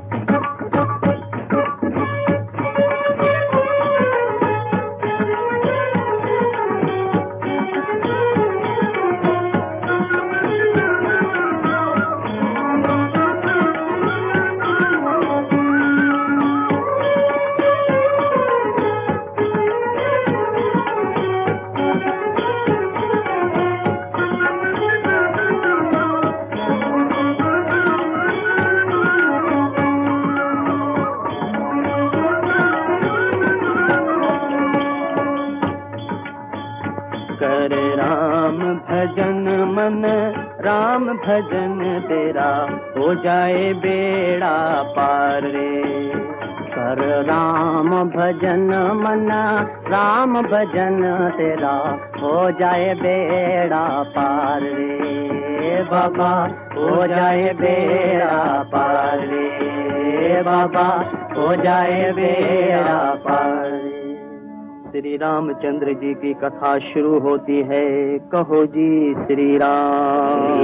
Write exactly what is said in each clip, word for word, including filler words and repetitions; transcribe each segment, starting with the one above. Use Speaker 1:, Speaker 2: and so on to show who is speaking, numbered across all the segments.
Speaker 1: राम भजन तेरा हो जाए बेड़ा पार रे। कर राम भजन मना, राम भजन तेरा हो जाए बेड़ा पार रे बाबा, हो जाए बेड़ा पार रे बाबा, हो जाए बेड़ा पार रे। श्री रामचंद्र जी की कथा शुरू होती है, कहो जी श्री राम।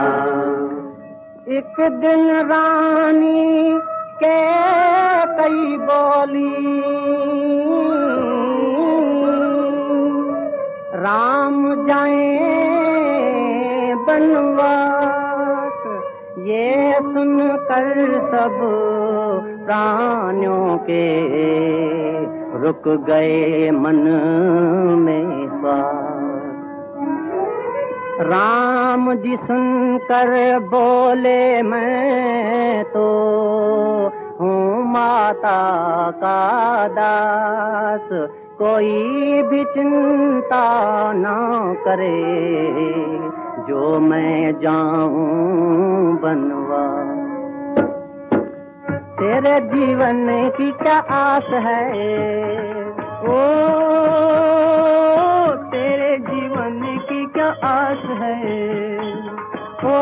Speaker 1: एक दिन रानी के कई बोली, राम जाए बनवास, ये सुनकर सब प्राणियों के रुक गए मन में श्वास। राम जी सुनकर बोले मैं तो हूँ माता का दास, कोई भी चिंता ना करे जो मैं जाऊं बनवास। तेरे जीवन की क्या आस है, ओ तेरे जीवन की क्या आस है, ओ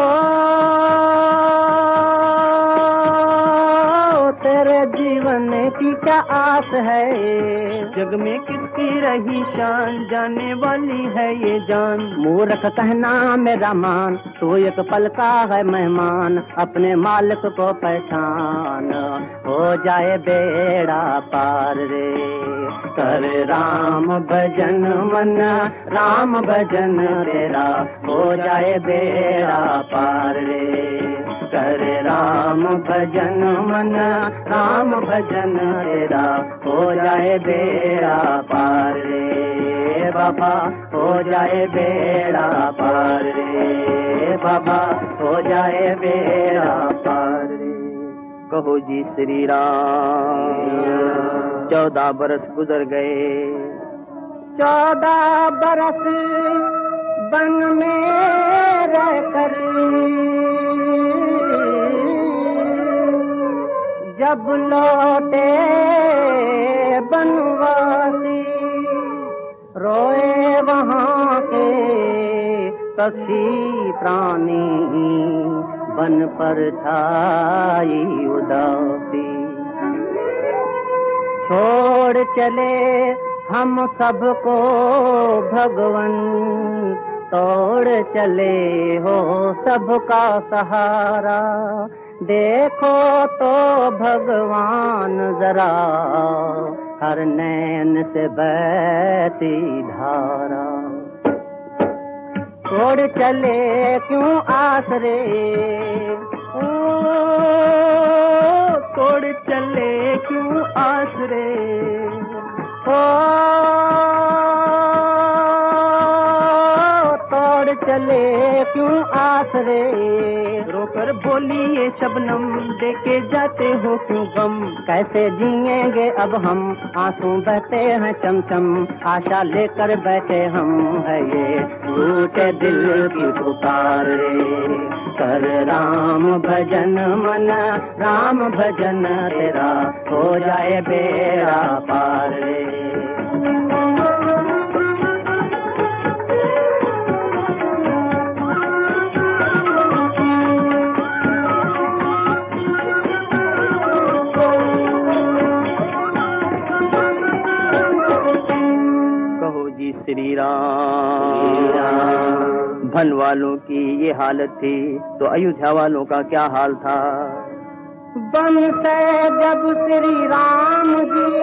Speaker 1: तेरे जीवन की क्या आस है। जग में किसकी रही शान, जाने वाली है ये जान। मूर्ख कहना मेरा मान, तू एक पल का है मेहमान, अपने मालिक को पहचान, हो जाए बेड़ा पार रे। कर राम भजन मना, राम भजन तेरा हो जाए बेड़ा पार रे। कर राम भजन मना, राम भजन तेरा हो जाए बेड़ा पार रे बाबा, हो जाए बेड़ा पार रे बाबा, हो जाए बेड़ा पार रे। कहो जी श्री राम। चौदह बरस गुजर गए, चौदह बरस वन में रहकर जब लौटे बनवासी, रोए वहाँ के पक्षी प्राणी, बन पर छाई उदासी। छोड़ चले हम सबको भगवन, तोड़ चले हो सबका सहारा। देखो तो भगवान जरा, हर नैन से बहती धारा। छोड़ चले क्यों आसरे, ओ छोड़ चले क्यों आसरे, ओ तोड़ चले क्यों आसरे। रोकर बोली ये शबनम, देके जाते हो क्यों गम। कैसे जिएंगे अब हम, आंसू बहते हैं चमचम। आशा लेकर बैठे हम है ये टूटे दिल की पुकार रे। कर राम भजन मना, राम भजन तेरा हो जाए बेड़ा पार रे। श्री राम। भन वालों की ये हालत थी तो अयोध्या वालों का क्या हाल था। बन से जब श्री राम जी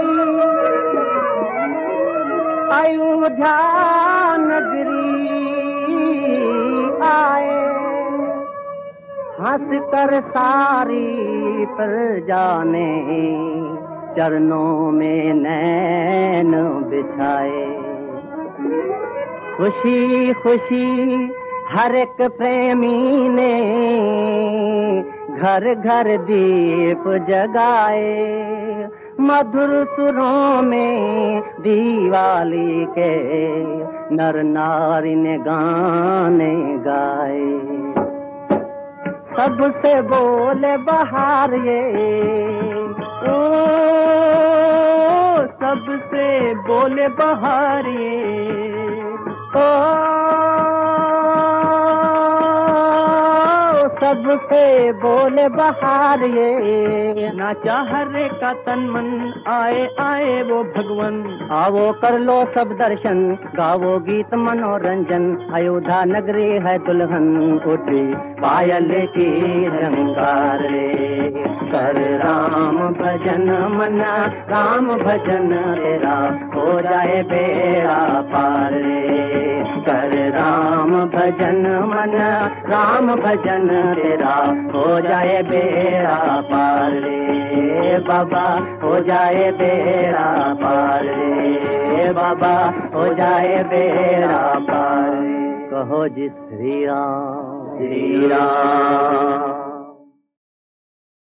Speaker 1: अयोध्या नगरी आए, हंस कर सारी प्रजा ने चरणों में नैन बिछाए। खुशी खुशी हर एक प्रेमी ने घर घर दीप जगाए, मधुर सुरों में दिवाली के नर नारी ने गाने गाए। सबसे बोले बहार ये, ओ सबसे बोले बहार ये, ओ सबसे बोले बहार ये।
Speaker 2: नाचा हरे का तन मन, आए आए वो भगवन।
Speaker 1: आओ कर लो सब दर्शन, गावो गीत मनोरंजन। अयोध्या नगरी है दुल्हन, उठी पायल की झंकार रे। कर राम भजन मना, राम भजन तेरा हो जाए बेड़ा पार रे। कर राम भजन मना, राम भजन तेरा हो जाए बेड़ा पार रे। बाबा हो जाए बेड़ा पार रे, बाबा हो जाए बेड़ा पार रे। कहो जी श्री राम, श्री राम।